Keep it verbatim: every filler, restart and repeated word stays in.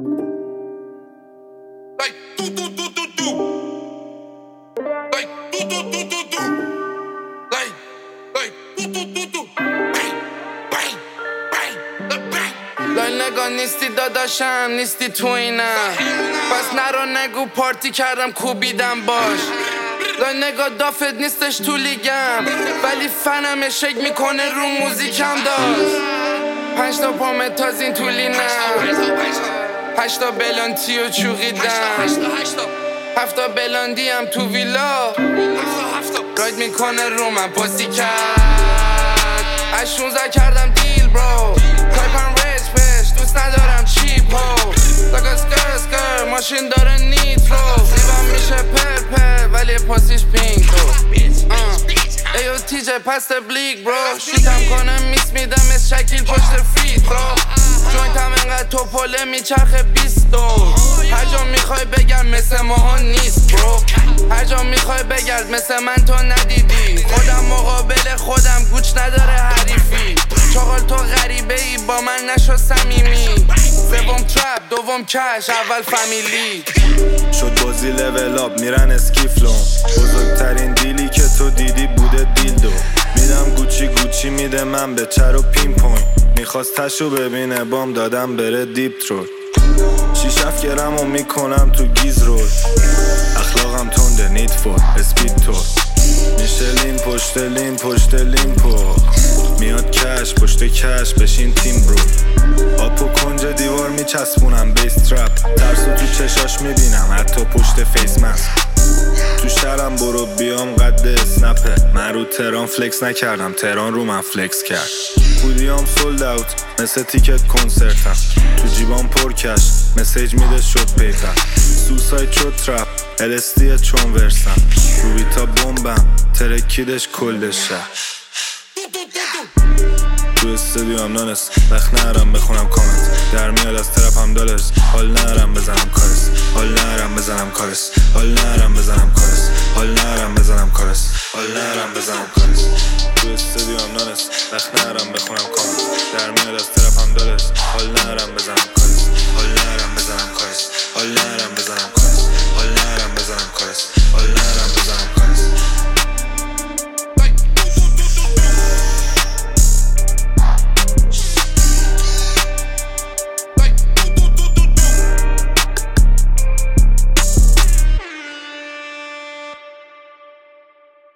Like do do do do do. Like do do do do do. Like like do do do do. Bang bang bang bang. لای نگاه نیستی داداشم نیستی تو اینم پس نرو نگو پارتی کردم کوبیدم باش لای نگاه دافت نیستش تو لیگم ولی فنم شک میکنه رو موزیکم داشت پنج تا پامت تازین تو لینم هشتا بلانتی و چوقیدم هفتا بلاندی هم تو ویلا راید میکنه رو من پاسی کرد از شونزده کردم دیل برو تایپم ریچ بش دوست ندارم چیپ هو داگا سکر سکر ماشین داره نیترو زیبم میشه پر پر ولی پاسیش پینک تو ایو تیجه پست بلیک برو شوتم کنم میس میدم از شکیل پشت فری برو جوینتم انقدر توپله میچرخه بیست دور هر جا میخوای بگرد مثل ماها نیست برو هر جا میخوای بگرد مثل من تو ندیدی خودم مقابل خودم گوچ نداره حریفی چاقال تو غریبه ای با من نشو صمیمی سوم ترپ دوم کش اول فامیلی شد بازی لول آپ میرن اسکیفلون بزرگترین دیلی که تو دیدی بوده دیلدو میدم گوچی گوچی میده من به چر و پین پوینت میخواست تشو ببینه بام دادم بره دیپ ترول شیش هفت گرم و میکنم تو گیز رول اخلاقم تنده نید فور اسپید تور میشه لین پشت لین پشت لین پو میاد کش پشت کش بشین تیم برو آپو کنج دیوار میچسبونم بیس ترپ ترسو تو چشاش میبینم حتی پشت فیس ماسک تو شهرم برو بیام قد اسنپه من رو تهران فلکس نکردم تهران رو من فلکس کرد پودیام سولد اوت مثل تیکت کنسرتم تو جیبام پر کش مسیج میده شد پیپر سوساید شد ترپ الستیه چون ورسم روی تا بومبم ترکیدش کلشه تو استودیو هم نانست وقت نهرم بخونم کامنت در میاد از طرف هم دالرز حال نهرم بزنم کارس حال نهرم بزنم کارس حال نهرم بزنم کارس حال نهرم بزنم کارس حال نهرم بزنم کارس تو استودیو هم نانست وقت نهرم بخونم کامنت در میاد از طرف هم دالرز حال نهرم بزنم کارس